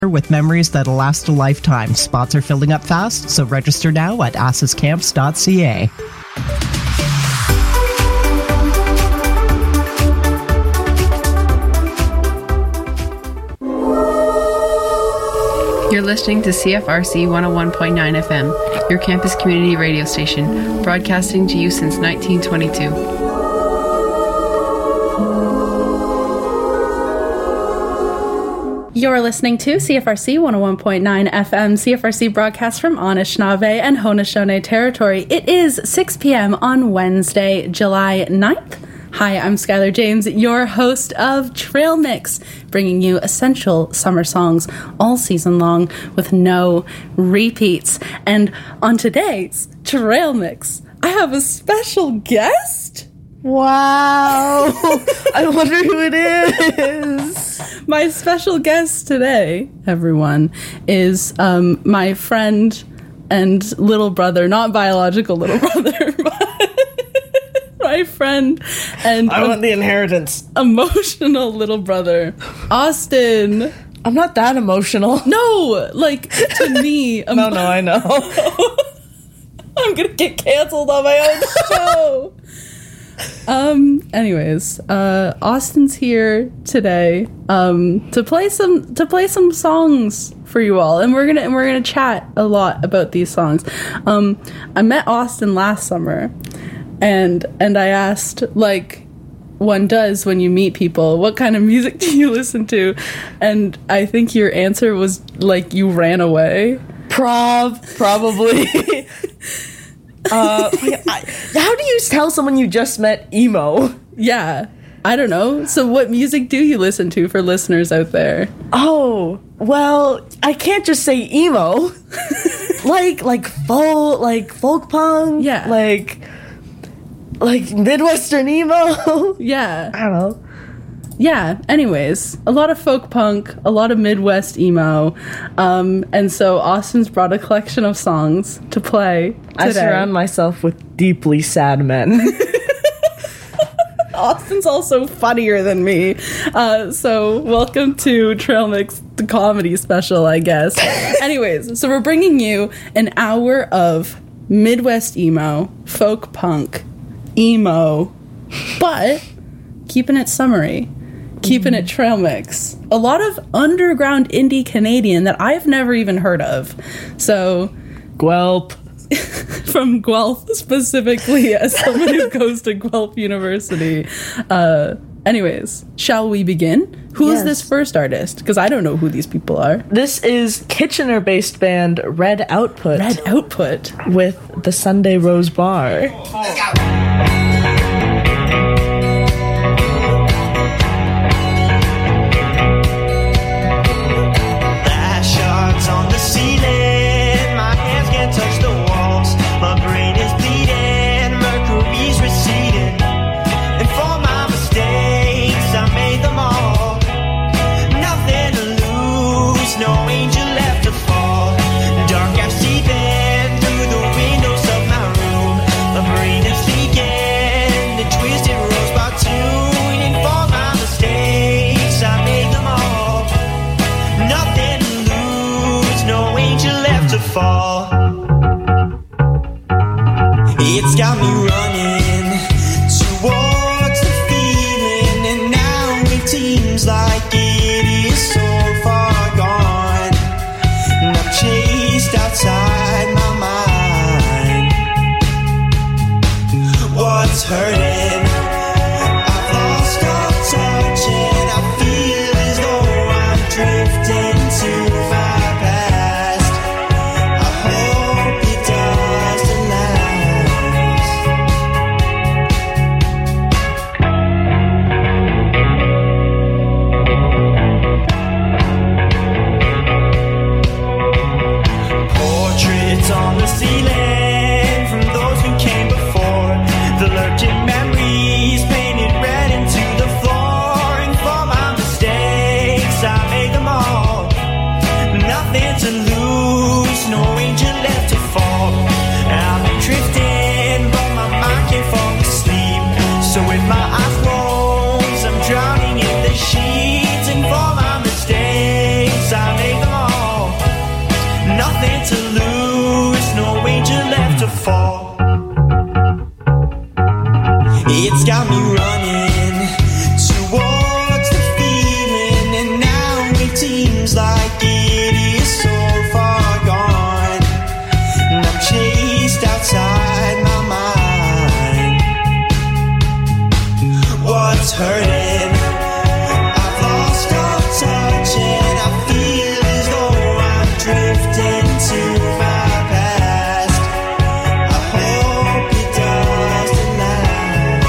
with memories that'll last a lifetime. Spots are filling up fast, so register now at assescamps.ca. You're listening to CFRC 101.9 FM, your campus community radio station, broadcasting to you since 1922. You're listening to CFRC 101.9 FM, CFRC broadcast from Anishinaabe and Haudenosaunee territory. It is 6 p.m. on Wednesday, July 9th. Hi, I'm Skylar James, your host of Trail Mix, bringing you essential summer songs all season long with no repeats. And on today's Trail Mix, I have a special guest. Wow! I wonder who it is. My special guest today, everyone, is my friend and little brother, not biological little brother, but my friend and I want the inheritance. Emotional little brother, Austin. I'm not that emotional. No, like to me. No, I know. I'm gonna get canceled on my own show. Anyways, Austin's here today to play some songs for you all, and we're gonna chat a lot about these songs. I met Austin last summer, and I asked, like one does when you meet people, what kind of music do you listen to? And I think your answer was like you ran away. Probably. How do you tell someone you just met emo? Yeah, I don't know. So what music do you listen to for listeners out there? Oh, well, I can't just say emo. like folk punk. Yeah. Like Midwestern emo. Yeah. I don't know. Yeah, anyways, a lot of folk punk, a lot of Midwest emo, and so Austin's brought a collection of songs to play today. I surround myself with deeply sad men. Austin's also funnier than me, so welcome to Trail Mix, the comedy special, I guess. Anyways, so we're bringing you an hour of Midwest emo, folk punk, emo, but keeping it summery. Keeping it trail mix. A lot of underground indie Canadian that I've never even heard of. So, Guelph. From Guelph specifically, as someone who goes to Guelph University. Anyways, shall we begin? Who is this first artist? Because I don't know who these people are. This is Kitchener-based band Red Output. Red Output. With the Sunday Rose Bar. Let's go. Fall. It's got me running towards the feeling, and now it seems like it is so far gone, and I'm chased outside my mind. What's hurting? I've lost all touch, and I feel as though I'm drifting too far. Drowning in the sheets, and for my mistakes I make them all. like it is so far gone, and I'm chased outside my mind. What's hurting? I've lost all touch, and I feel as though I'm drifting to my past. I hope it doesn't last.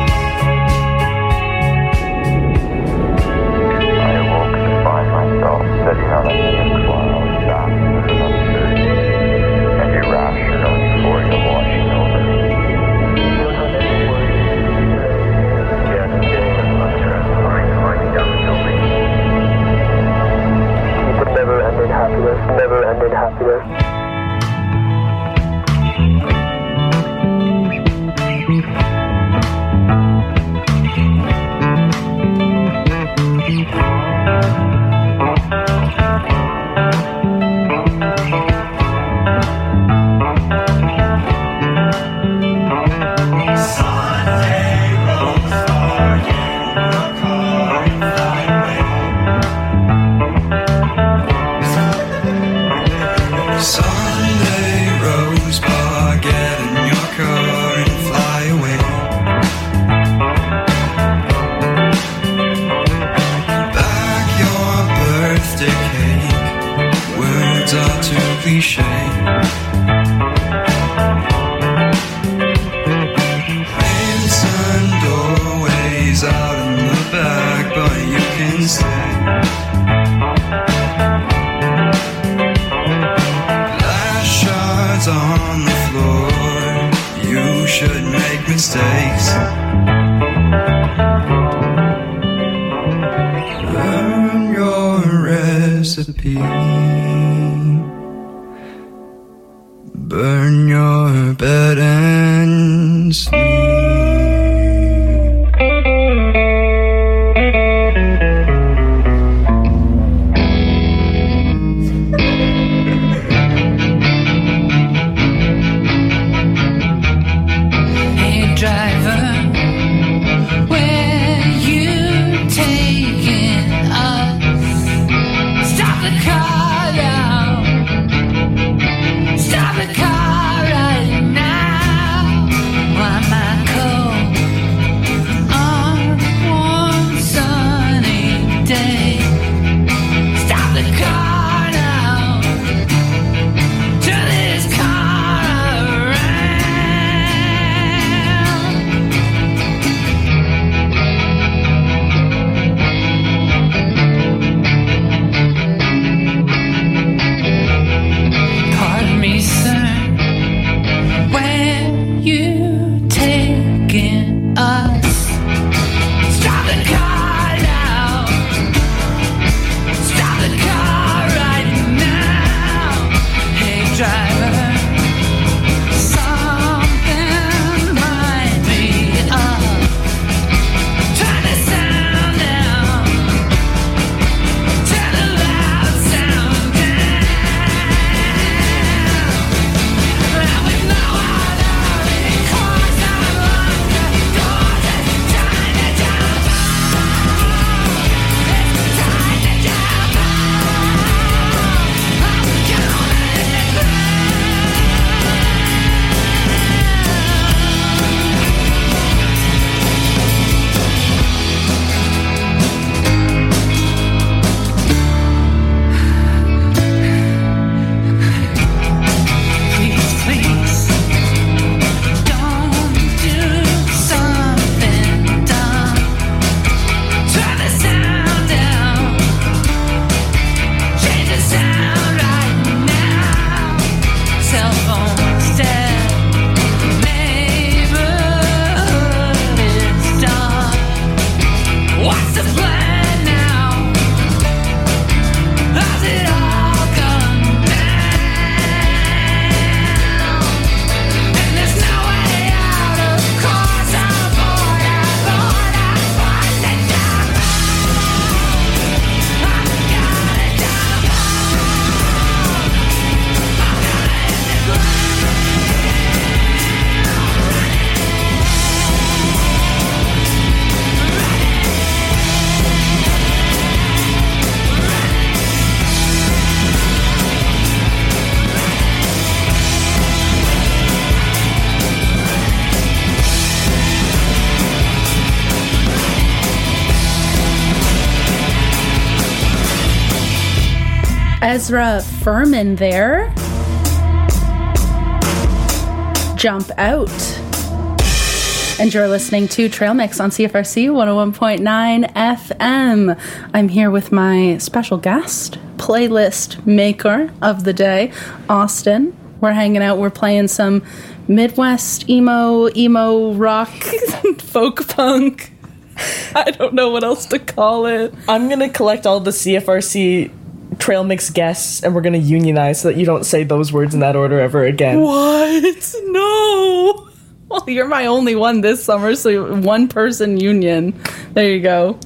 I awoke to find myself sitting on a new cloud, vast and uncertain, and irrational euphoria washing over me. Never-ending happiness, never-ending happiness. Sunday rose bar, get in your car and fly away. Back your birthday cake, words are too cliche. Mason doorways out in the back, but you can stay. On the floor, you should make mistakes. Learn your recipe. Burn your bed and sleep. Stop the car right now. Why am I Ezra Furman there. Jump Out. And you're listening to Trail Mix on CFRC 101.9 FM. I'm here with my special guest, playlist maker of the day, Austin. We're hanging out, we're playing some Midwest emo rock, folk punk. I don't know what else to call it. I'm going to collect all the CFRC Trail Mix guests, and we're going to unionize so that you don't say those words in that order ever again. What? No. Well, you're my only one this summer, so one person union. There you go.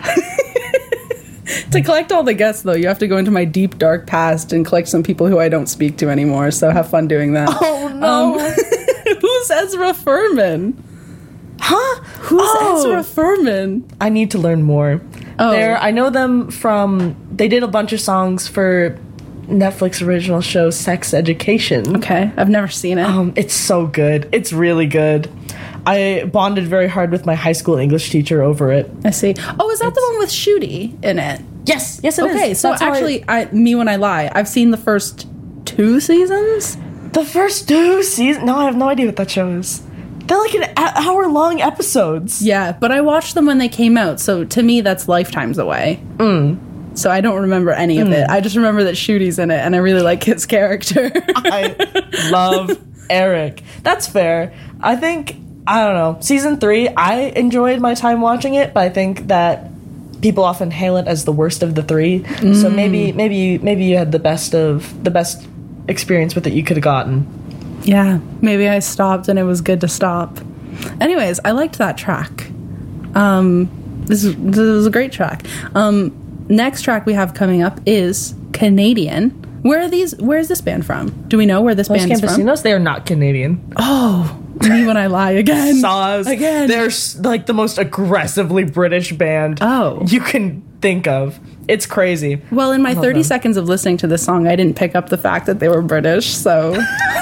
To collect all the guests, though, you have to go into my deep, dark past and collect some people who I don't speak to anymore, so have fun doing that. Oh, no. Who's Ezra Furman? Huh? Who's Ezra Furman? I need to learn more. Oh. I know them from... They did a bunch of songs for Netflix original show Sex Education. Okay, I've never seen it. It's so good. It's really good. I bonded very hard with my high school English teacher over it. I see. Oh, is that the one with Shooty in it? Yes, it is. Okay, so That's how actually, me when I lie, I've seen the first 2 seasons. The first 2 seasons? No, I have no idea what that show is. They're like an hour-long episodes. Yeah, but I watched them when they came out, so to me, that's lifetimes away. So I don't remember any of it. I just remember that Shooty's in it, and I really like his character. I love Eric. That's fair. I think, I don't know, season 3, I enjoyed my time watching it, but I think that people often hail it as the worst of the 3. So maybe you had the best experience with it you could have gotten. Yeah, maybe I stopped and it was good to stop. Anyways, I liked that track. This is a great track. Next track we have coming up is Canadian. Where is this band from? Do we know where this band is from? Campesinos, they are not Canadian. Oh, me when I lie again. Saws. Again. They're like the most aggressively British band you can think of. It's crazy. Well, in my 30 seconds of listening to this song, I didn't pick up the fact that they were British, so...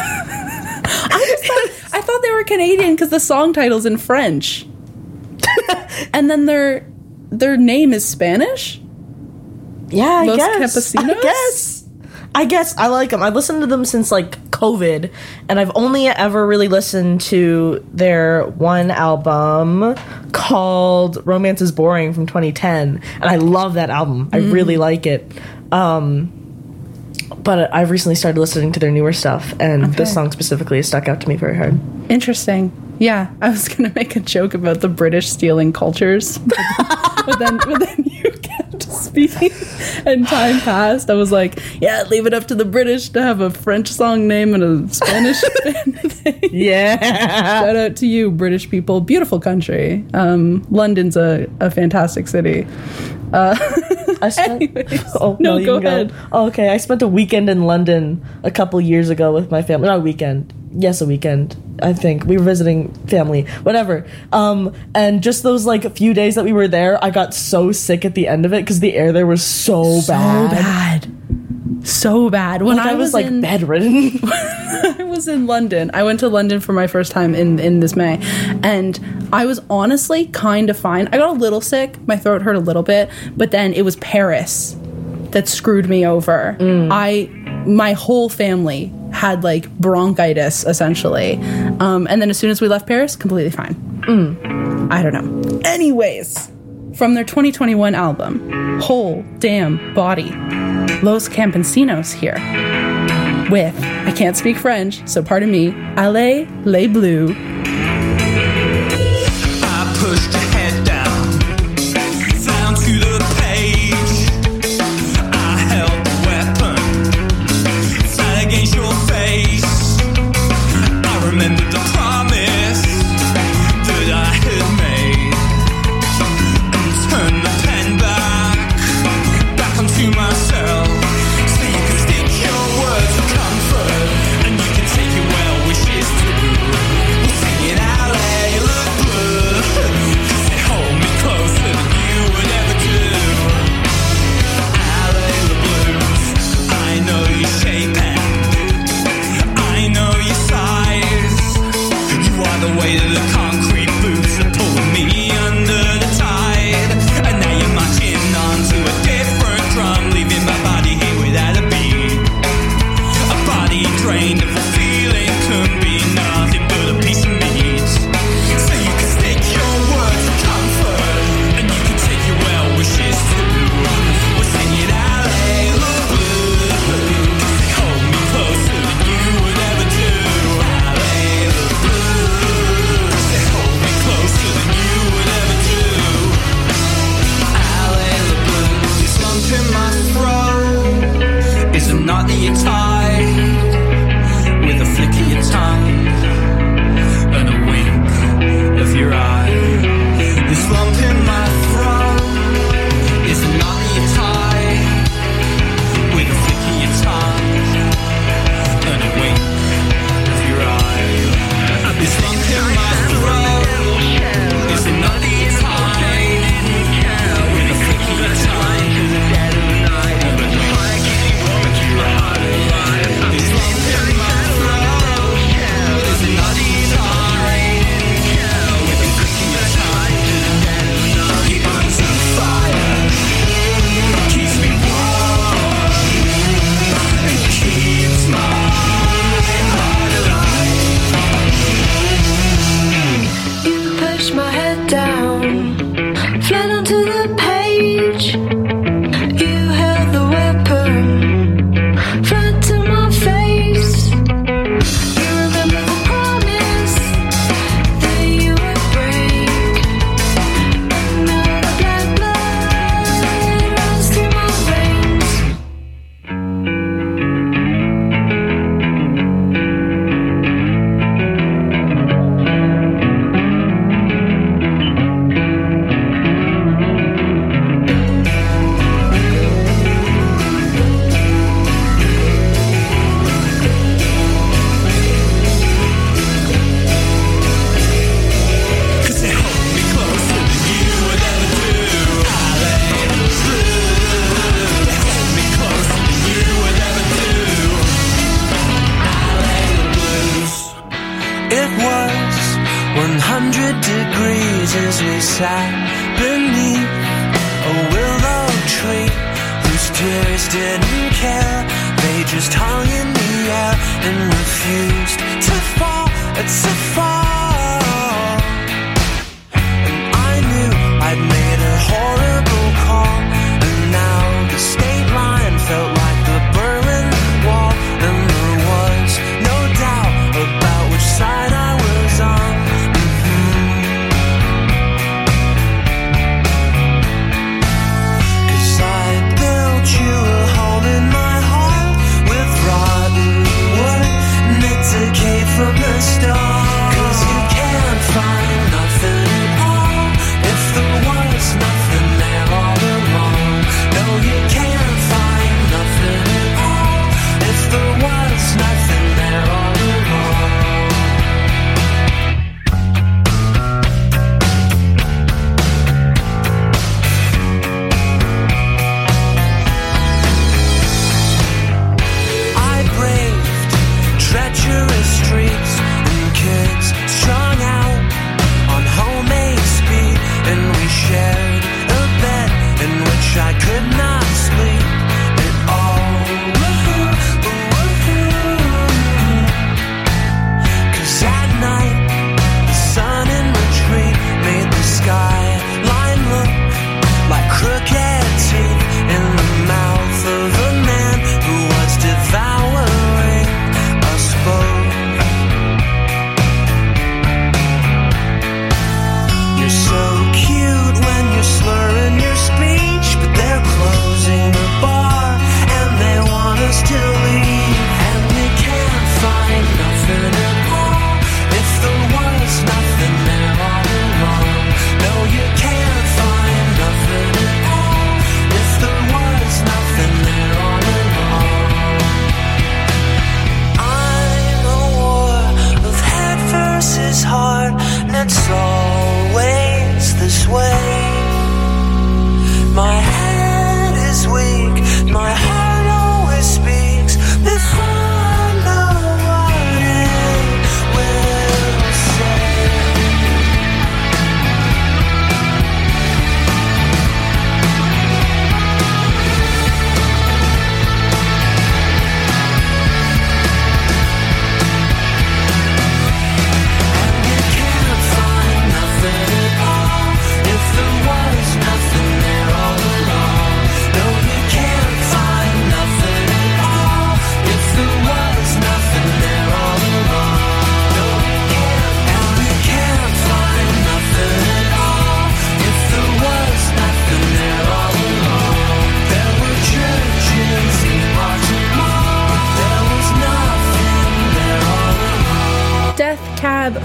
I thought they were Canadian because the song title's in French. And then their name is Spanish? Yeah, I Los guess. Campesinos? I guess I like them. I've listened to them since like COVID, and I've only ever really listened to their one album called Romance is Boring from 2010, and I love that album. I really like it. But I've recently started listening to their newer stuff, and this song specifically has stuck out to me very hard. Interesting. Yeah, I was going to make a joke about the British stealing cultures, but then you kept speaking, and time passed. I was like, yeah, leave it up to the British to have a French song name and a Spanish band name. Yeah. Shout out to you, British people. Beautiful country. London's a fantastic city. I spent, go ahead. Oh, okay, I spent a weekend in London a couple years ago with my family. Not a weekend. Yes, a weekend. I think we were visiting family. Whatever. And just those like a few days that we were there, I got so sick at the end of it because the air there was so bad. So bad. When I was like bedridden. I was in London. I went to London for my first time in this May, and I was honestly kind of fine. I got a little sick. My throat hurt a little bit, but then it was Paris that screwed me over. My whole family had like bronchitis essentially, and then as soon as we left Paris, completely fine. I don't know. Anyways, from their 2021 album, Whole Damn Body, Los Campesinos here with, I can't speak French, so pardon me, Allez les Bleus. I pushed your head down to the page. I held the weapon flat against your face. I remembered the promise that I had made, and turned the pen back onto myself, so you can stick your words of comfort, and you can take your well wishes too. knot that you tie with a flick of your tongue and a wink of your eye. This lump in my throat is a knot that you tie with a flick of your tongue and a wink of your eye. This lump in my throat is a knot that you tie with a flick of your tongue and a wink of your eye. This lump in my throat is a knot that you tie with a flick of your tongue. He burns on fire, keeps me warm, and keeps my heart alive. You push my head down, flat onto the page. You held the weapon, front to my face. You remember the promise that you would break. And now the black blood runs through my veins. Cause they hold me closer than you would ever do. I lay the blues. They hold me closer than you would ever do. I lay the blues. It was 100 degrees as we sat beneath a willow tree whose tears didn't care. They just hung in the air and refused to fall. It's a fall. And I knew I'd made a horrible call. And now the state line felt like the Berlin Wall. And there was no doubt about which side I was on. Cause I built you a home in my heart with rotten wood, and it decayed from the start. Cause you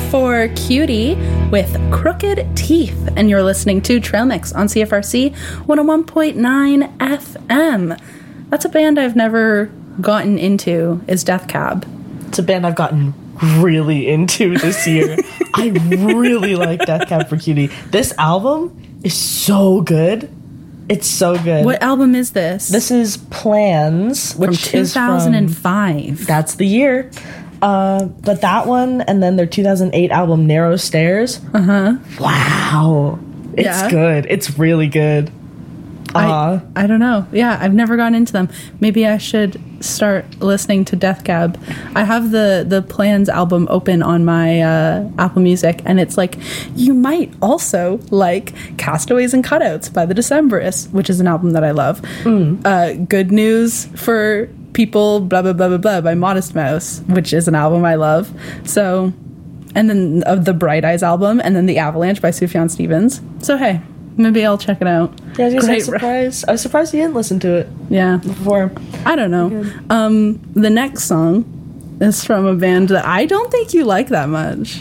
for Cutie with Crooked Teeth, and you're listening to Trail Mix on CFRC 101.9 FM. That's a band I've never gotten into, is Death Cab. It's a band I've gotten really into this year. I really like Death Cab for Cutie. This album is so good. It's so good. What album is this? This is Plans, which from 2005. That's the year. But that one, and then their 2008 album Narrow Stairs. Wow, it's good. It's really good. I don't know. Yeah, I've never gone into them. Maybe I should start listening to Death Cab. I have the Plans album open on my Apple Music, and it's like, you might also like Castaways and Cutouts by the Decemberists, which is an album that I love. Good News for People, blah, blah, blah, blah, blah, by Modest Mouse, which is an album I love. So, and then the Bright Eyes album, and then The Avalanche by Sufjan Stevens. So, hey, maybe I'll check it out. Yeah, I was surprised you didn't listen to it. Yeah. Before. I don't know. The next song is from a band that I don't think you like that much.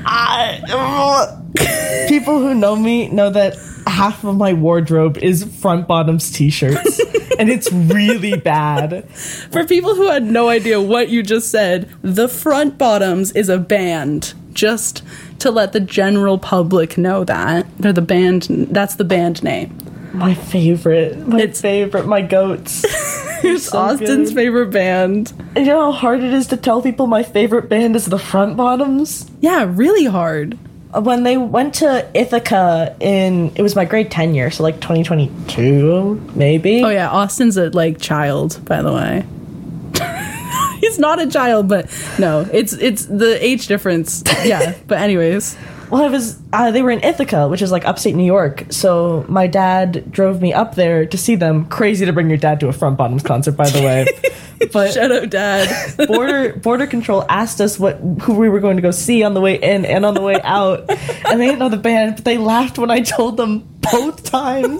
People who know me know that half of my wardrobe is Front Bottoms t-shirts. And it's really bad. For people who had no idea what you just said, the Front Bottoms is a band. Just to let the general public know that. They're the band, that's the band name. My favorite. My goats. It's so Austin's favorite band. And you know how hard it is to tell people my favorite band is the Front Bottoms? Yeah, really hard. When they went to Ithaca it was my grade 10 year, so like 2022, maybe. Oh yeah, Austin's a child, by the way. He's not a child, but no, it's the age difference. Yeah, but anyways. Well, they were in Ithaca, which is like upstate New York. So my dad drove me up there to see them. Crazy to bring your dad to a Front Bottoms concert, by the way. But shout out, Dad. Border Control asked us who we were going to go see on the way in and on the way out, and they didn't know the band, but they laughed when I told them both times.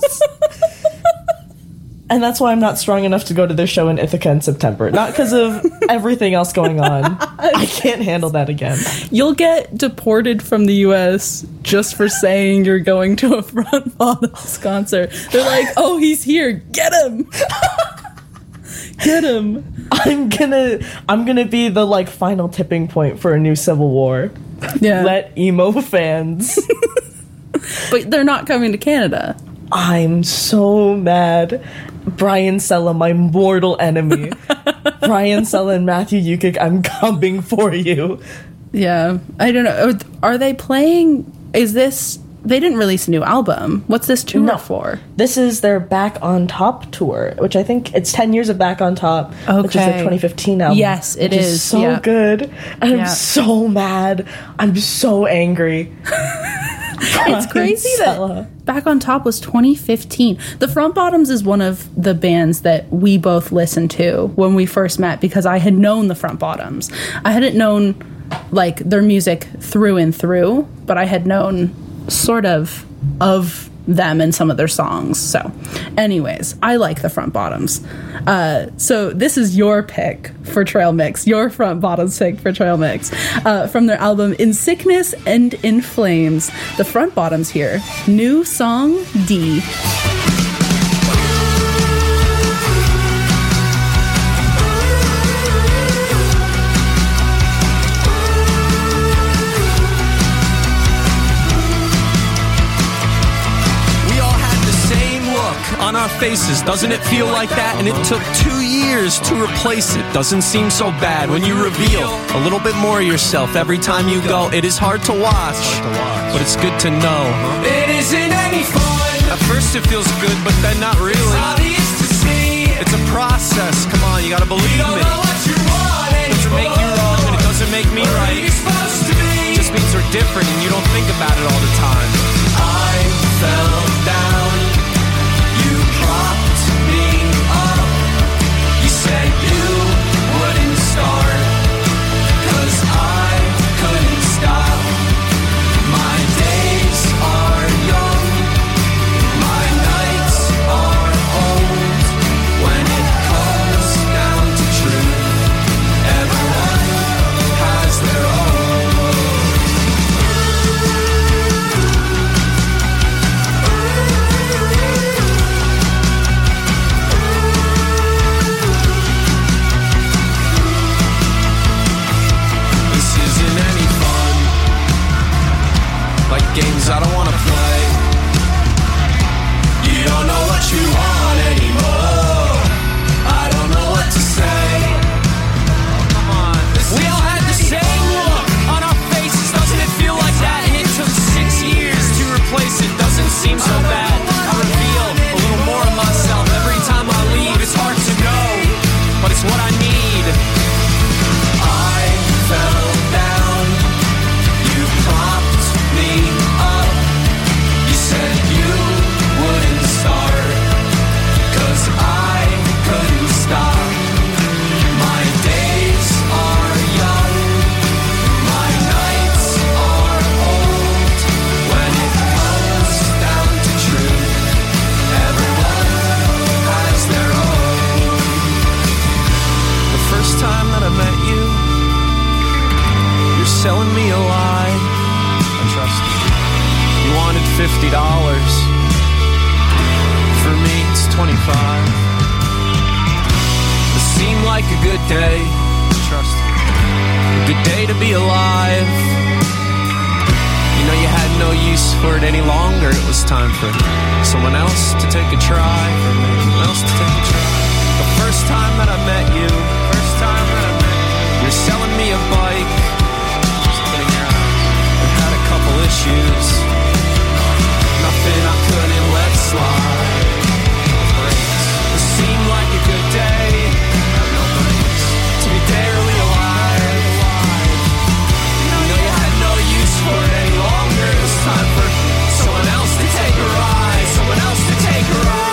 And that's why I'm not strong enough to go to their show in Ithaca in September. Not because of everything else going on. I can't handle that again. You'll get deported from the U.S. just for saying you're going to a Front Bottoms concert. They're like, oh, he's here. Get him. Get him. I'm gonna be the final tipping point for a new civil war. Yeah. Let emo fans. But they're not coming to Canada. I'm so mad. Brian Sella, my mortal enemy. Brian Sella and Matthew Yukik, I'm coming for you. Yeah. I don't know. Are they playing? They didn't release a new album. What's this tour for? This is their Back on Top tour, which I think it's 10 years of Back on Top, which is their 2015 album. Yes, it is. So good. And I'm so mad. I'm so angry. It's crazy that Back on Top was 2015. The Front Bottoms is one of the bands that we both listened to when we first met, because I had known the Front Bottoms. I hadn't known their music through and through, but I had known sort of them and some of their songs. So anyways, I like the Front Bottoms. So this is your pick for Trail Mix, your Front Bottoms pick for Trail Mix, from their album In Sickness and in Flames. The Front Bottoms here, new song D. On our faces, doesn't it feel like that? And it took 2 years to replace it. Doesn't seem so bad when you reveal a little bit more of yourself every time you go. It is hard to watch, but it's good to know. It isn't any fun. At first it feels good, but then not really. It's obvious to see. It's a process. Come on, you gotta believe me. You don't know what you want anymore. It doesn't make you wrong, and it doesn't make me right. You're supposed to be. It just means we're different, and you don't think about it all the time. I fell down. Propped me up. You said you wouldn't start, 'cause I couldn't stop. My days are young, my nights are old. When it comes down to first time that I met you, you're selling me a lie. I trust you. You wanted $50. For me, it's 25. It seemed like a good day. Trust me. A good day to be alive. You know you had no use for it any longer. It was time for someone else to take a try. Someone else to take a try. The first time that I met you, you're selling me a bike. Just kidding, I had a couple issues. Nothing I couldn't let slide. It seemed like a good day. To be barely alive. You know you had no use for it any longer. It was time for someone else to take a ride. Someone else to take a ride.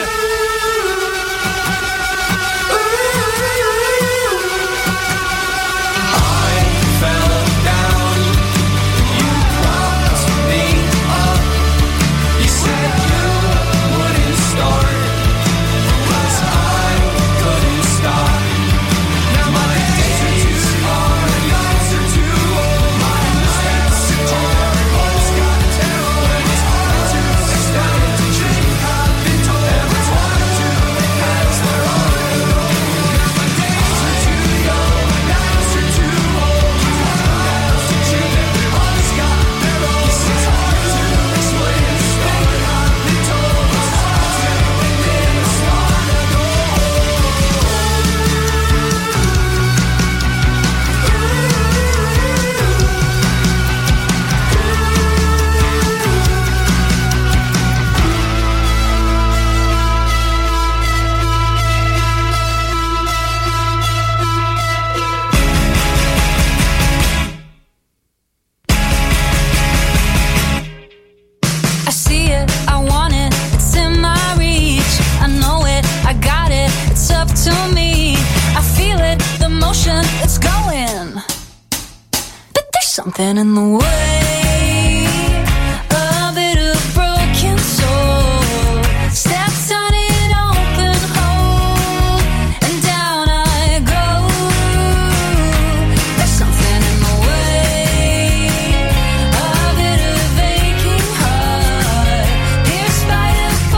Something in the way, a bit of broken soul, steps on an open hole, and down I go. There's something in the way, a bit of aching heart, pierced by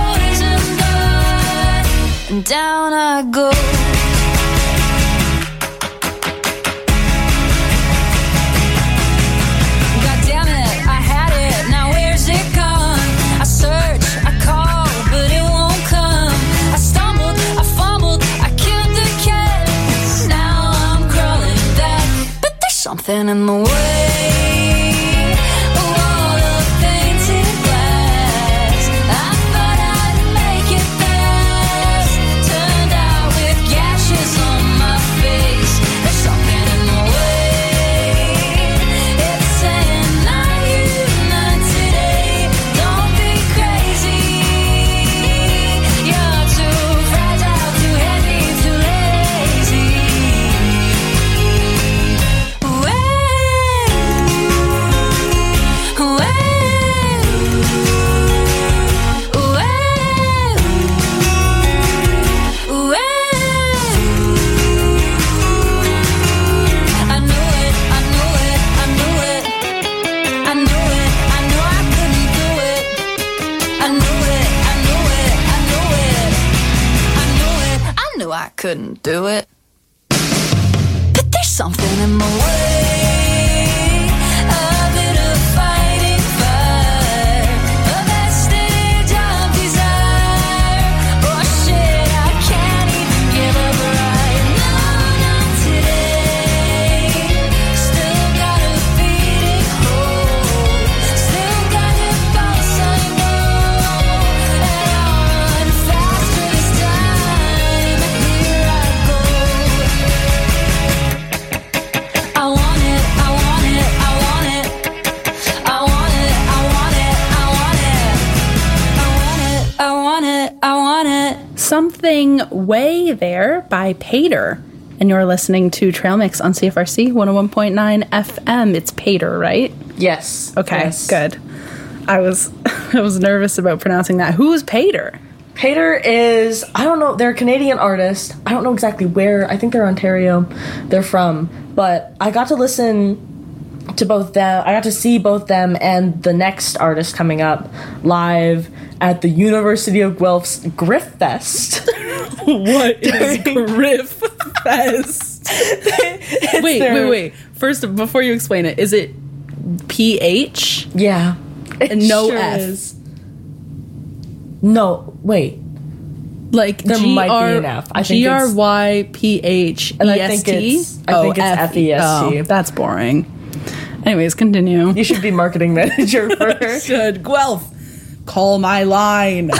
a poison dart, and down I go. Something in the way, a wall of painted glass. I thought I'd make it fast. Turned out with gashes on my face. There's something in the way. It's saying not you, not today. Don't be crazy. You're too fragile, too heavy, too lazy. I couldn't do it, but there's something in the way, a bit of fighting fire, a vestige of desire. Oh shit, I can't even give up right. No, not today. Still got a beating hole, still got a pulse I know, and I'll run faster this time. Here I go. I want it, I want it, I want it. I want it, I want it, I want it. I want it, I want it, I want it. Something Way There by Pater. And you're listening to Trail Mix on CFRC 101.9 FM. It's Pater, right? Yes. Okay, Yes. good. I was nervous about pronouncing that. Who is Pater? Pater is, I don't know, they're a Canadian artist. I don't know exactly where. I think they're Ontario. They're from. But I got to listen to both them. I got to see both them and the next artist coming up live at the University of Guelph's Griff Fest. What is Griff Fest? Wait. First, before you explain it, is it PH? Yeah. And no sure F? Is. No, wait. Like there might be an F. I think GRYPHEST. And I think it's FEST. Oh, that's boring. Anyways, continue. You should be marketing manager for her. Should Guelph call my line?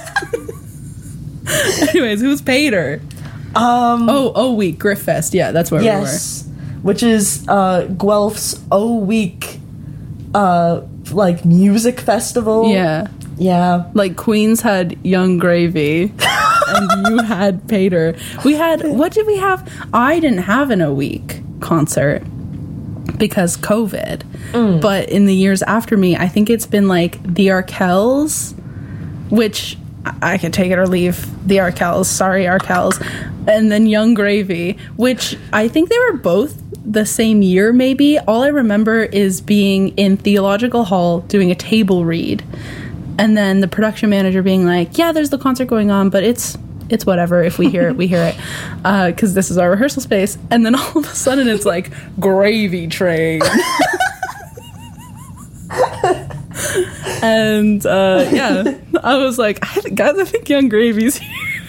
Anyways, who's Pater? Oh Week Griff Fest. Yeah, that's where we were. Which is Guelph's Week like music festival. Yeah. Yeah. Like Queens had Young Gravy and you had Pater. We had, what did we have? I didn't have an O Week concert because COVID. But in the years after me, I think it's been like the Arkells, which I could take it or leave. The Arkells, sorry Arkells. And then Young Gravy, which I think they were both the same year maybe. All I remember is being in Theological Hall doing a table read. And then the production manager being like, yeah, there's the concert going on, but it's whatever. If we hear it, we hear it. Because this is our rehearsal space. And then all of a sudden it's like, Gravy Train. And yeah, I was like, guys, I think Young Gravy's here.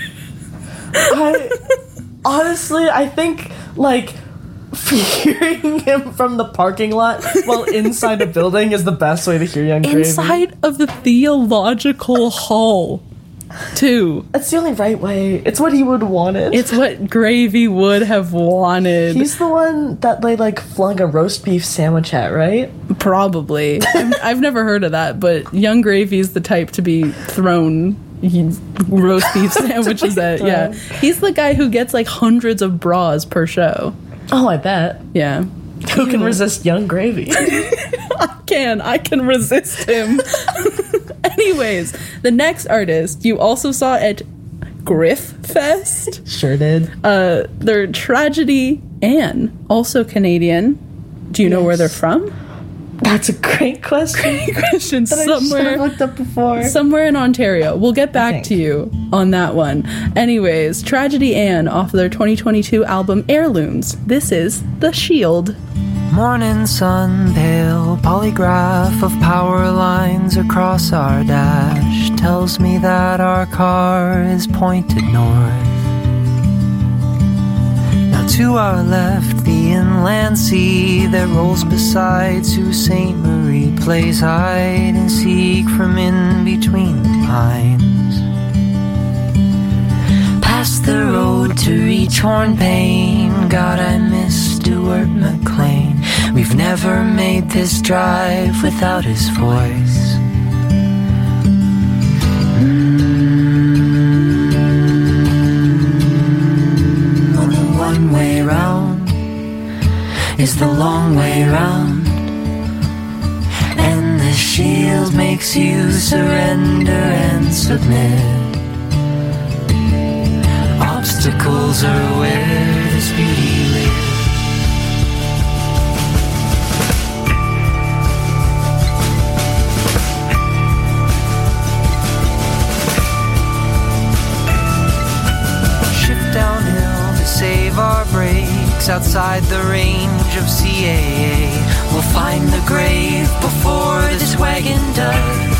Honestly, I think, like, hearing him from the parking lot while inside a building is the best way to hear Young Gravy. Inside of the Theological Hall, too. That's the only right way. It's what he would have wanted. It's what Gravy would have wanted. He's the one that they, like, flung a roast beef sandwich at, right? Probably. I've never heard of that, but Young Gravy's the type to be thrown roast beef sandwiches at. Yeah. He's the guy who gets, like, hundreds of bras per show. Oh, I bet. Yeah. Who can resist Young Gravy? I can resist him. Anyways, the next artist you also saw at Griff Fest. Sure did. They're Tragedy Ann, also Canadian. Do you know where they're from? That's a great question. Great question. That I should have looked up before. Somewhere in Ontario. We'll get back to you on that one. Anyways, Tragedy Ann off their 2022 album Heirlooms. This is The Shield. Morning sun, pale polygraph of power lines across our dash tells me that our car is pointed north. Now to our left, the inland sea that rolls beside Sault Ste. Marie plays hide and seek from in between the pines. Past the road to reach Hornpain, God, I miss Stuart McLean. We've never made this drive without his voice. The one way round is the long way round, and the shield makes you surrender and submit. Obstacles are where this beauty lives. Save our brakes outside the range of CAA. We'll find the grave before this wagon does.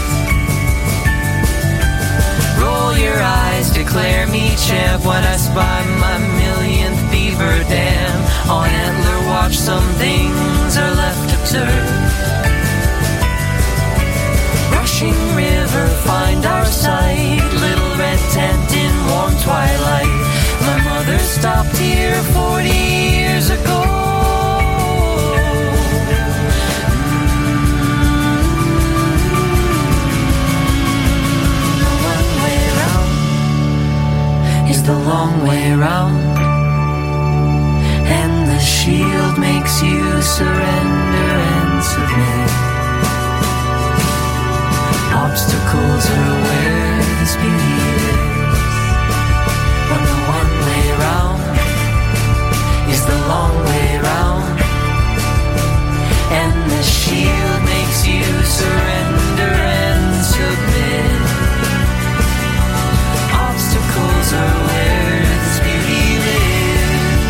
Roll your eyes, declare me champ when I spy my millionth beaver dam. On Antler Watch, some things are left observed. Rushing river, find our sight. Little red tent in warm twilight. My mother stopped here 40 years ago. The one way round is the long way round, and the shield makes you surrender and submit. Obstacles are where this beauty lives. long way round. And the shield makes you surrender and submit. Obstacles are where this beauty lives.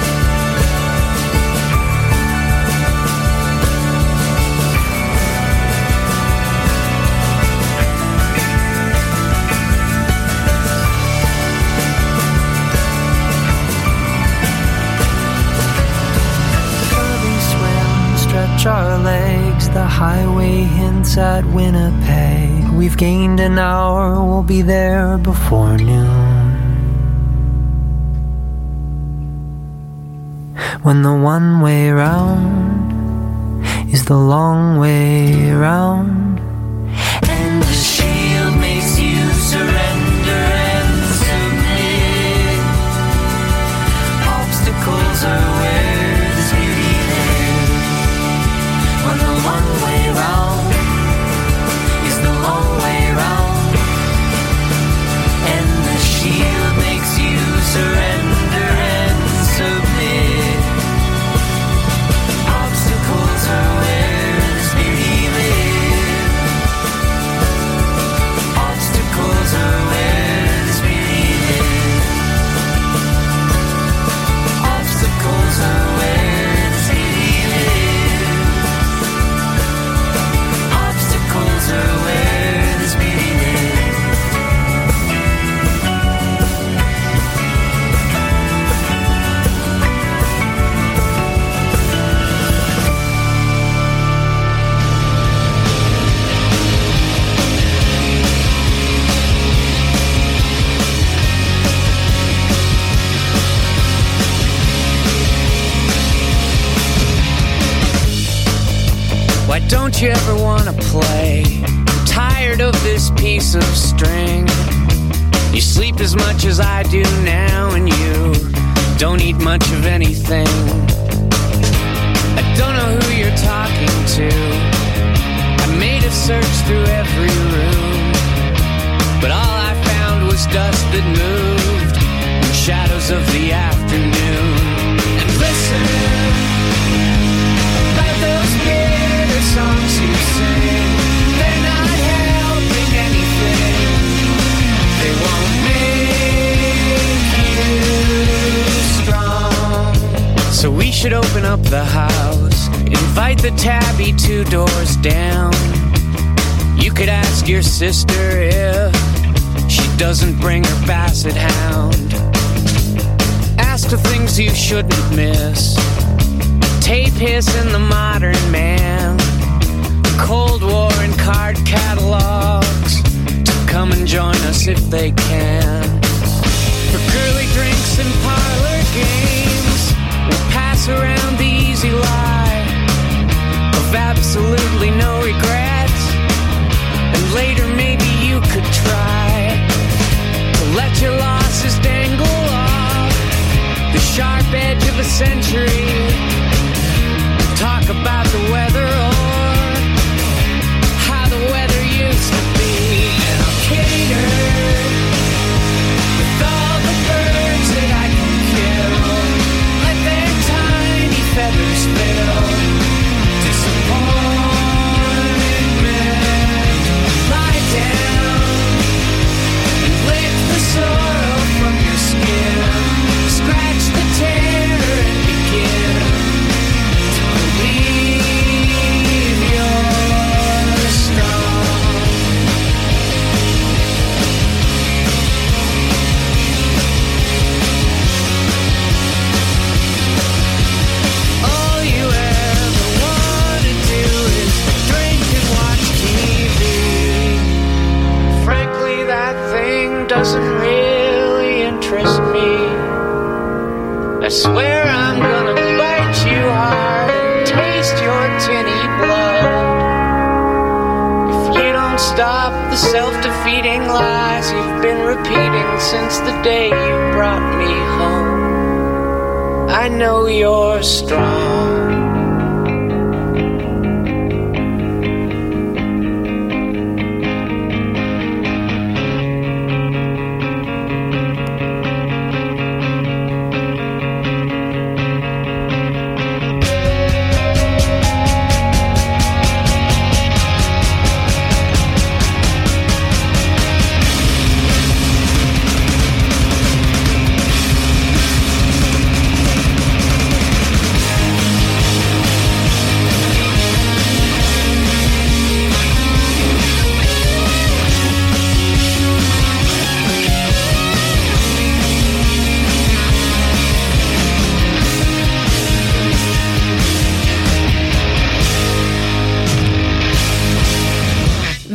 Curving swim, stretch our legs. The highway hints at Winnipeg. We've gained an hour, we'll be there before noon. When the one way round is the long way round. And the shield makes you surrender and submit. Obstacles are where this beauty lives. When the one way round is the long way round. And the shield makes you surrender and submit. Obstacles are where this beauty lives. Obstacles are where this beauty lives. Obstacles are where this beauty lives. Obstacles are where this beauty lives. Why don't you ever wanna play? I'm tired of this piece of string. You sleep as much as I do now, and you don't eat much of anything. I don't know who you're talking to. I made a search through every room, but all I found was dust that moved in shadows of the afternoon. And listen, about those bitter songs you sing, they're not helping anything. They won't make you strong. So we should open up the house, invite the tabby 2 doors down. You could ask your sister if she doesn't bring her basset hound. Ask the things you shouldn't miss. Tape hiss in the modern man. Cold War and card catalogs to come and join us if they can. For girly drinks and parlor games, we'll pass around the easy lie of absolutely no regrets. And later maybe you could try to let your losses dangle off the sharp edge of a century. Talk about the weather or how the weather used to be. And I'll cater with all the birds that I can kill. Let their tiny feathers fill disappointment. Lie down and lick the sorrow from your skin. Scratch the terror and begin. Believe you're strong. All you ever want to do is drink and watch TV. Frankly, that thing doesn't really interest me. I swear I'm gonna bite you hard, taste your tinny blood. If you don't stop the self-defeating lies you've been repeating since the day you brought me home, I know you're strong.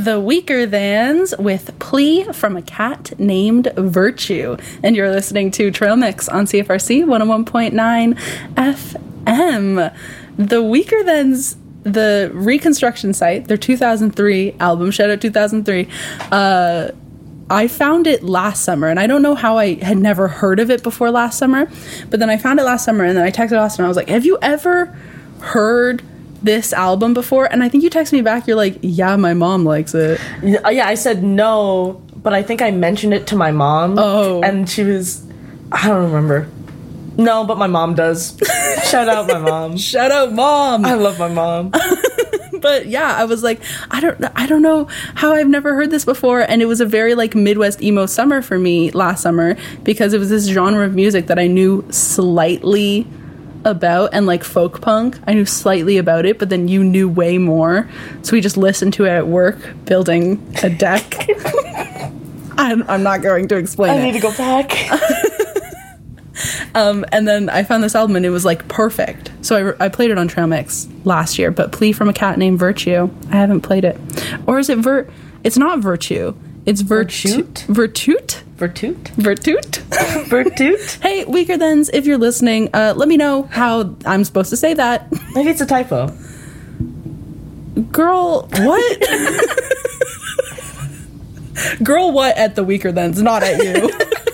The Weaker Thans with Plea from a Cat Named Virtue. And you're listening to Trail Mix on CFRC 101.9 FM. The Weaker Thans, the Reconstruction Site, their 2003 album, shout out 2003, I found it last summer, and I don't know how I had never heard of it before last summer, but then I found it last summer, and then I texted Austin, and I was like, have you ever heard this album before? And I think you texted me back, you're like, yeah, my mom likes it. Yeah, I said no, but I think I mentioned it to my mom. Oh. And she was, I don't remember. No, but my mom does. Shout out my mom. Shout out mom. I love my mom. But yeah, I was like, I don't know how I've never heard this before, and it was a very like Midwest emo summer for me last summer, because it was this genre of music that I knew slightly about, and like folk punk, I knew slightly about it, but then you knew way more, so we just listened to it at work building a deck. I'm not going to explain it. I need to go back. And then I found this album, and it was like perfect. So I played it on Trail Mix last year, but Plea from a Cat Named Virtue, I haven't played it. Or is it it's not Virtue. It's Virtute? Virtute? Virtute? Virtute? Virtute? Hey, Weaker Thans, if you're listening, let me know how I'm supposed to say that. Maybe it's a typo. Girl, what? Girl, what at the Weaker Thans, not at you.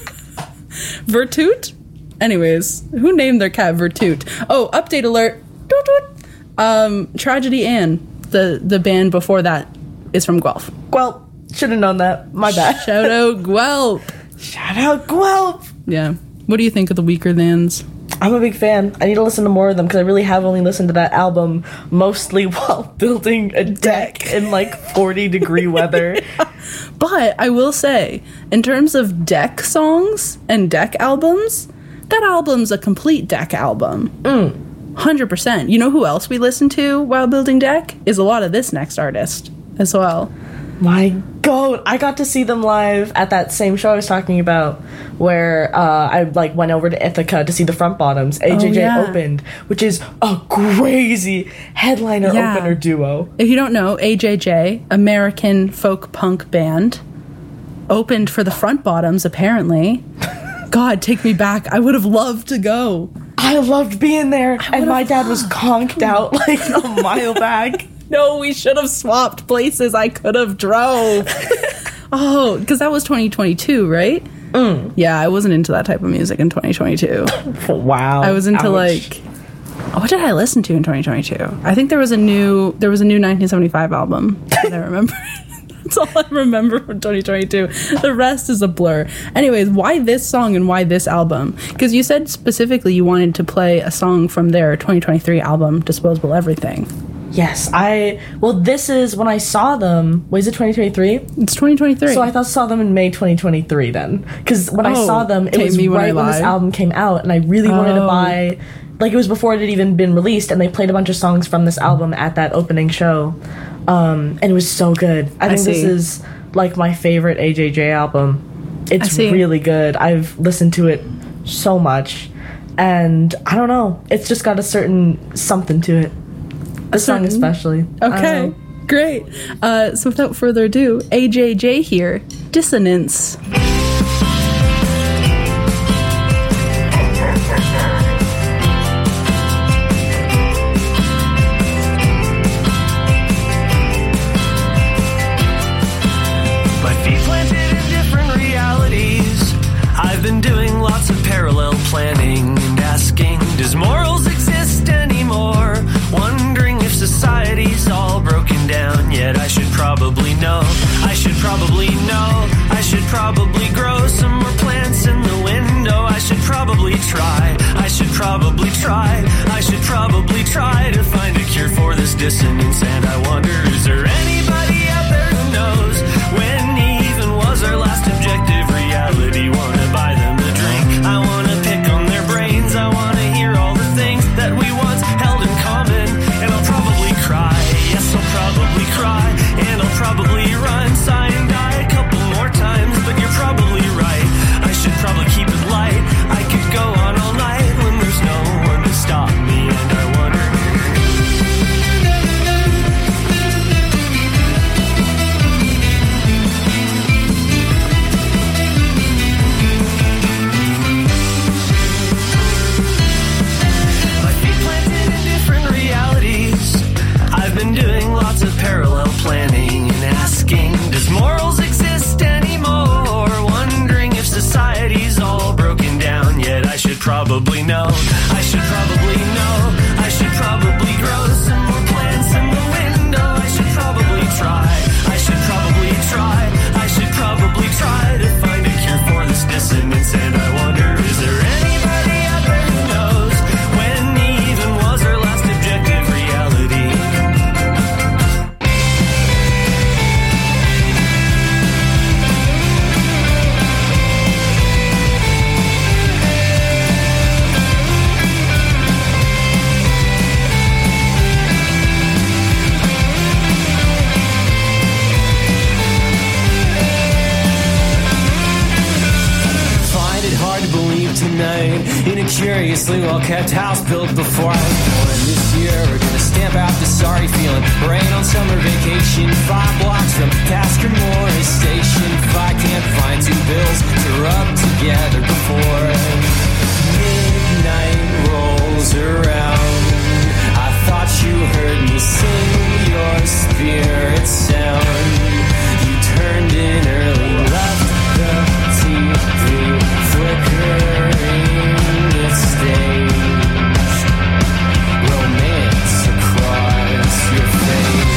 Virtute? Anyways, who named their cat Virtute? Oh, update alert. Doot, doot. Tragedy Ann, the band before that, is from Guelph. Guelph. Should have known that. My bad. Shout out Guelph. Shout out Guelph. Yeah. What do you think of the Weaker Thans? I'm a big fan. I need to listen to more of them, because I really have only listened to that album mostly while building a deck in like 40-degree weather. But I will say, in terms of deck songs and deck albums, that album's a complete deck album. 100%. You know who else we listened to while building deck? Is a lot of this next artist as well. My God, I got to see them live at that same show I was talking about, where I like went over to Ithaca to see the Front Bottoms. AJJ opened, which is a crazy headliner opener duo. If you don't know, AJJ, American folk punk band, opened for the Front Bottoms, apparently. God, take me back. I would have loved to go. I loved being there, and my dad was conked out like a mile back. No, we should have swapped places. I could have drove. Oh, because that was 2022, right? Yeah, I wasn't into that type of music in 2022. Wow. I was into like, what did I listen to in 2022? I think there was a new 1975 album that I remember. That's all I remember from 2022. The rest is a blur. Anyways, why this song and why this album? Because you said specifically you wanted to play a song from their 2023 album, Disposable Everything. Yes, this is when I saw them. Was it 2023? It's 2023. So I saw them in May 2023 then. Because when I saw them, it was right when this album came out, and I really wanted to buy, like it was before it had even been released, and they played a bunch of songs from this album at that opening show. And it was so good. I think this is like my favorite AJJ album. It's really good. I've listened to it so much, and I don't know, it's just got a certain something to it. This song especially. Okay, great. So without further ado, AJJ here, Dissonance. My feet planted in different realities. I've been doing lots of parallel planning and asking, does morals exist anymore? Wondering if society's all broken down, yet I should probably know. I should probably know. I should probably grow some more plants in the window. I should probably try. I should probably try. I should probably try to find a cure for this dissonance. And I wonder, is there anybody out there who knows when even was our last objective reality? Wanna buy them a drink, I wanna pick on their brains, I wanna hear all the things that we once held in common. And I'll probably cry, yes I'll probably cry, and I'll probably run, sigh and die a couple more times. But you're probably right, I should probably keep it light. I could go on all night when there's no one to stop me. And I wonder, should probably know. I should probably grow some more plants in the window. I should probably try. I should probably try. I should probably try to find a cure for this dissonance. And I wonder, is there anybody out there who knows when even was our last objective reality? Tonight, in a curiously well-kept house built before I was born. This year we're gonna stamp out the sorry feeling. Rain on summer vacation, 5 blocks from Tasker Morris Station. If I can't find 2 bills to rub together before midnight rolls around, I thought you heard me sing your spirit sound. You turned in early, left the TV flickering. Staged romance across your face.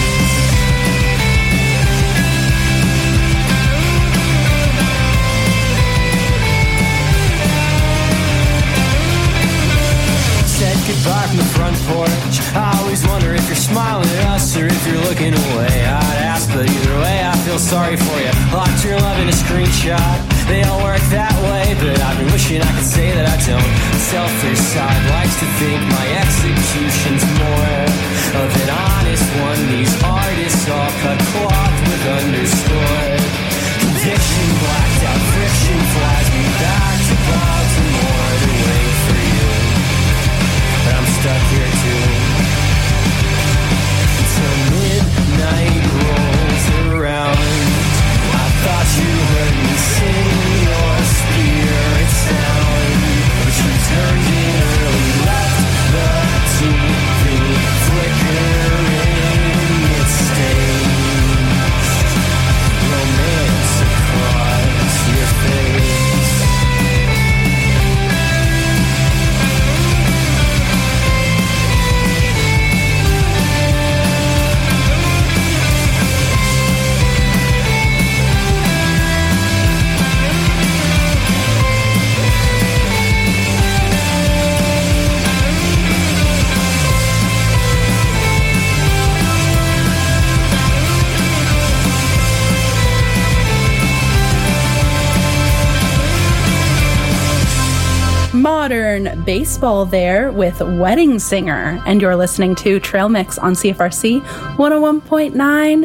Said goodbye from the front porch. I always wonder if you're smiling at us or if you're looking away. I'd ask, but either way I feel sorry for you. Locked your love in a screenshot. They all work that way, but I've been wishing I could say that I don't. The selfish side likes to think my execution's more of an honest one. These artists all cut cloth with underscore. Conviction blacked out, friction flies me back to Baltimore to wait for you. But I'm stuck here too. Until midnight rolls around, I thought you heard me sing your spirit sound, but you turned in early, left the TV flickering. It staged romance across your face. Modern Baseball there with Wedding Singer, and you're listening to Trail Mix on CFRC 101.9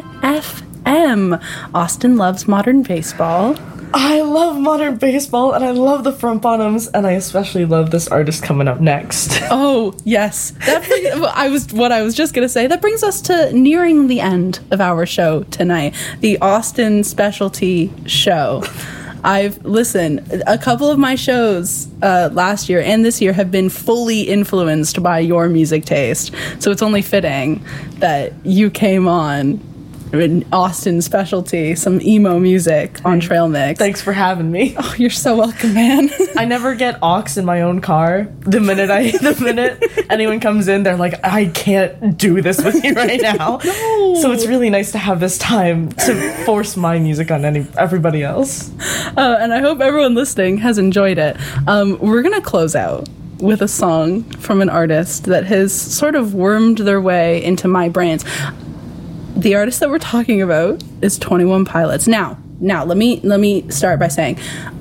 FM. Austin loves Modern Baseball. I love Modern Baseball, and I love the front bottoms, and I especially love this artist coming up next. Oh, yes. I was just going to say, that brings us to nearing the end of our show tonight, the Austin Specialty Show. I've listened, a couple of my shows last year and this year have been fully influenced by your music taste. So it's only fitting that you came on an Austin Specialty, some emo music on Trail Mix. Thanks for having me. Oh, you're so welcome, man. I never get aux in my own car. The minute anyone comes in, they're like, I can't do this with you right now. No. So it's really nice to have this time to force my music on everybody else. And I hope everyone listening has enjoyed it. We're going to close out with a song from an artist that has sort of wormed their way into my brains. The artist that we're talking about is 21 Pilots. Now, let me start by saying,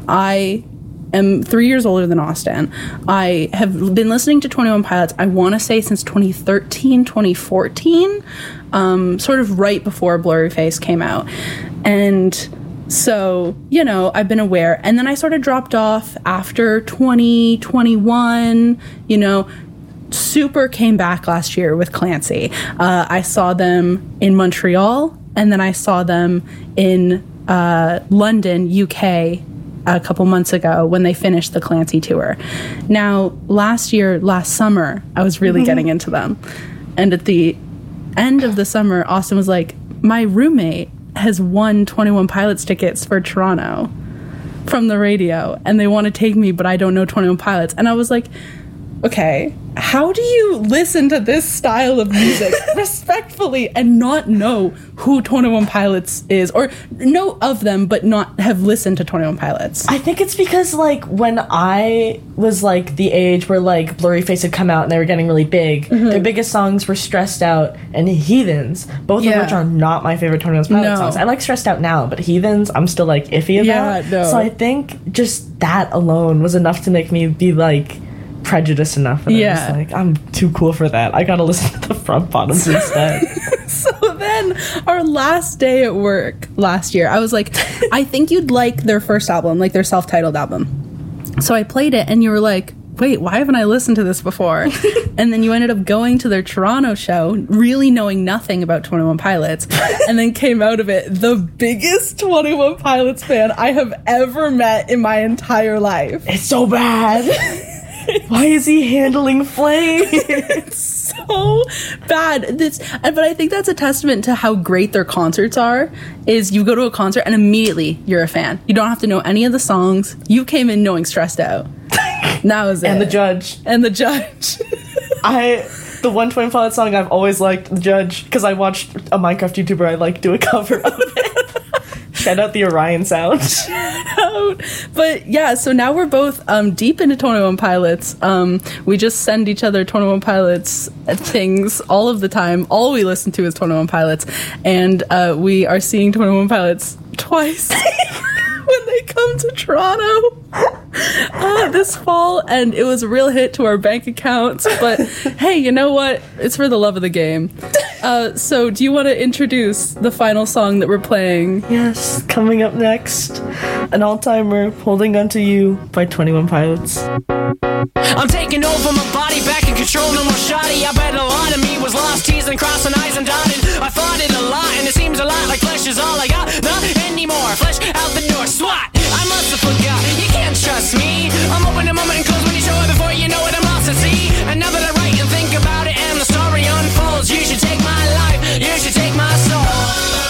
I am 3 years older than Austin. I have been listening to 21 Pilots, I want to say since 2013, 2014, sort of right before Blurry Face came out. And so, I've been aware. And then I sort of dropped off after 2021, Super came back last year with Clancy. I saw them in Montreal, and then I saw them in London, UK, a couple months ago when they finished the Clancy tour. Now, last summer, I was really getting into them. And at the end of the summer, Austin was like, my roommate has won 21 Pilots tickets for Toronto from the radio, and they want to take me, but I don't know 21 Pilots. And I was like, okay, how do you listen to this style of music respectfully and not know who 21 Pilots is, or know of them but not have listened to 21 Pilots? I think it's because, like, when I was, like, the age where, like, Blurry Face had come out and they were getting really big, their biggest songs were Stressed Out and Heathens, both of which are not my favorite 21 Pilots songs. I like Stressed Out now, but Heathens, I'm still, like, iffy about. So I think just that alone was enough to make me be, like, prejudiced enough. And I was like, I'm too cool for that. I gotta listen to the Front Bottoms instead. So then, our last day at work last year, I was like, I think you'd like their first album, like their self-titled album. So I played it, and you were like, wait, why haven't I listened to this before? And then you ended up going to their Toronto show, really knowing nothing about 21 Pilots, and then came out of it the biggest 21 Pilots fan I have ever met in my entire life. It's so bad. Why is he handling Flame? It's so bad. But I think that's a testament to how great their concerts are, is you go to a concert and immediately you're a fan. You don't have to know any of the songs. You came in knowing Stressed Out. That was it. And The Judge. The one 21 Pilots song I've always liked, The Judge, because I watched a Minecraft YouTuber I like do a cover of it. Shout out the Orion sound. Shout out. But yeah, so now we're both deep into 21 Pilots. We just send each other 21 Pilots things all of the time. All we listen to is 21 Pilots. And we are seeing 21 Pilots twice when they come to Toronto this fall, and it was a real hit to our bank accounts. But hey, you know what? It's for the love of the game. So do you want to introduce the final song that we're playing? Yes, coming up next, an all-timer, Holding On To You by 21 Pilots. I'm taking over my body, back in control, no more shoddy. I bet a lot of me was lost, teasing, crossing eyes and dotted. I fought it a lot, and it seems a lot like flesh is all I got. Not anymore, flesh out the door, swat. I must have forgot, you can't trust me. I'm open a moment and close when you show it before you know it, I'm lost at sea. And now that I write and think about it and the story unfolds, you should take my life, you should take my soul.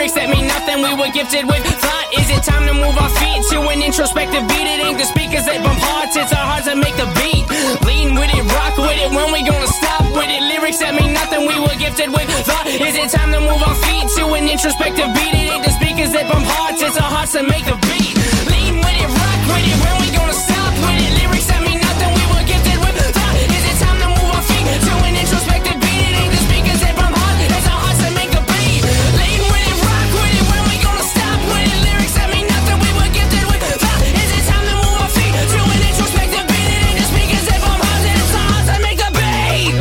lyrics that mean nothing. We were gifted with thought. Is it time to move our feet to an introspective beat? It ain't the speakers that bump hearts, it's our hearts that make the beat. Lean with it, rock with it, when we gonna stop with it? Lyrics that mean nothing, we were gifted with thought. Is it time to move our feet to an introspective beat? It ain't the speakers that bump hearts, it's our hearts that make the beat. Lean with it, rock with it, when we gonna stop with it? Lyrics that mean nothing, we were gifted with thought. Is it time to move our feet to an introspective beat? It ain't the speakers that bump hearts, it's our hearts that make the beat. Lean with it, rock with it, when we gonna stop with it? Lyrics that mean nothing, we were gifted with thought. Is it time to move our feet to an introspective beat? It ain't the speakers that bump hearts, it's our hearts that make the beat.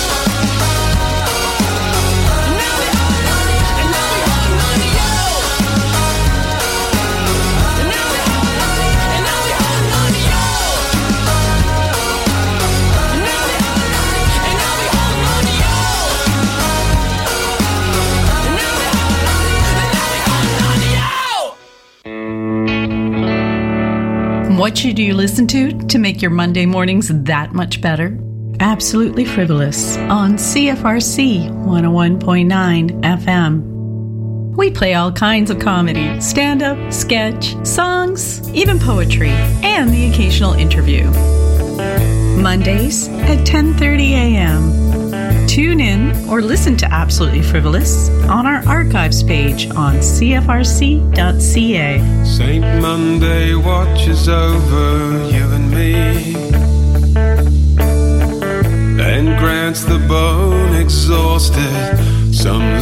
What should you listen to make your Monday mornings that much better? Absolutely Frivolous on CFRC 101.9 FM. We play all kinds of comedy, stand-up, sketch, songs, even poetry, and the occasional interview. Mondays at 10:30 a.m. Tune in or listen to Absolutely Frivolous on our archives page on cfrc.ca. Saint Monday watches over you and me, and grants the bone exhausted some